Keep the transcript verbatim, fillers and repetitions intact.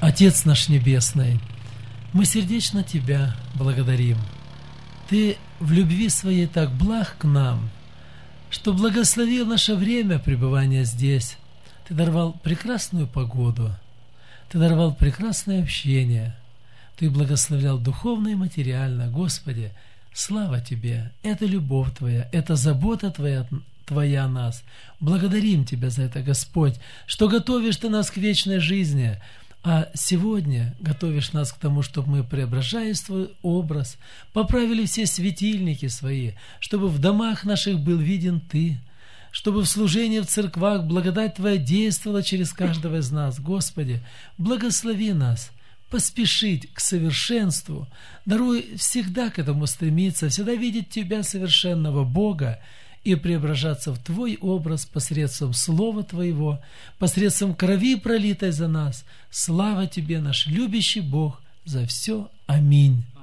Отец наш Небесный, мы сердечно Тебя благодарим. Ты в любви Своей так благ к нам, что благословил наше время пребывания здесь. Ты даровал прекрасную погоду, Ты даровал прекрасное общение, Ты благословлял духовно и материально. Господи, слава Тебе! Это любовь Твоя, это забота Твоя, Твоя о нас. Благодарим Тебя за это, Господь, что готовишь Ты нас к вечной жизни, а сегодня готовишь нас к тому, чтобы мы, преображаясь в Твой образ, поправили все светильники свои, чтобы в домах наших был виден Ты, чтобы в служении в церквах благодать Твоя действовала через каждого из нас. Господи, благослови нас поспешить к совершенству, даруй всегда к этому стремиться, всегда видеть Тебя, совершенного Бога, и преображаться в Твой образ посредством Слова Твоего, посредством крови, пролитой за нас. Слава Тебе, наш любящий Бог, за все. Аминь.